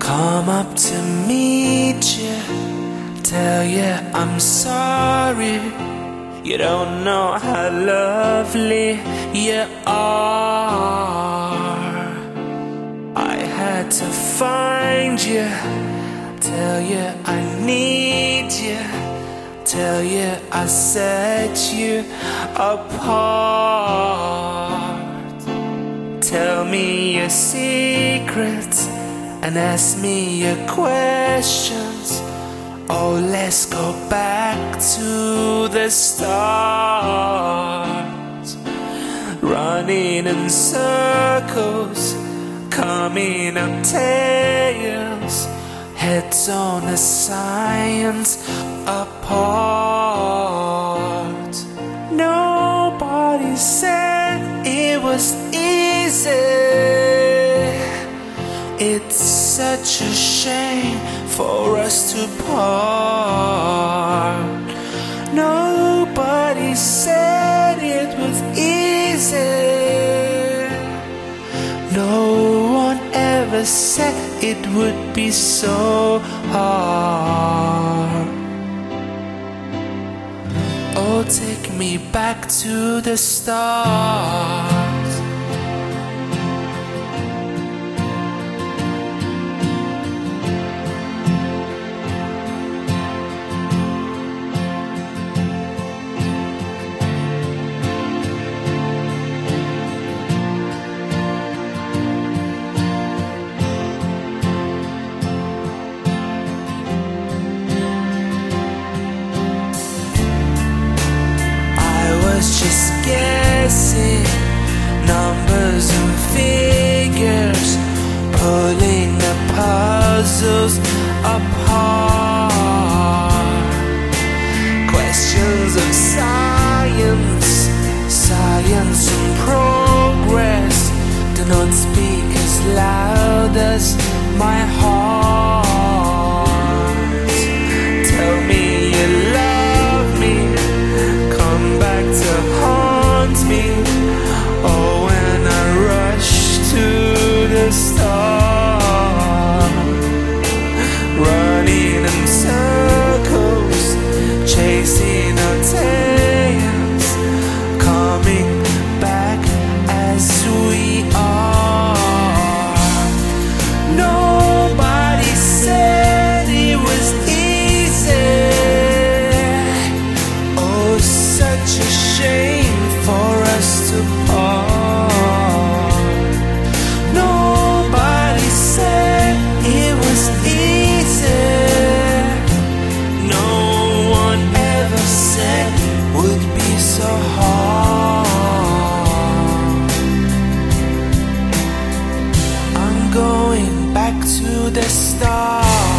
Come up to meet you, tell you I'm sorry. You don't know how lovely you are. I had to find you, tell you I need you, tell you I set you apart. Tell me your secrets and ask me your questions. Oh, let's go back to the start. Running in circles, coming up tails, heads on a science apart. Nobody said it was easy. It's such a shame for us to part. Nobody said it was easy. No one ever said it would be so hard. Oh, take me back to the start. Just guessing numbers and figures, pulling the puzzles apart. Questions of science, science and progress do not speak as loud as my heart. Tell me you love me, come back to haunt me. Oh, when I rush to the start, running in circles, chasing our tails, coming back as we are. Nobody said it was easy. Oh, such a shame for us to part. Nobody said it was easy. No one ever said it would be so hard. I'm going back to the start.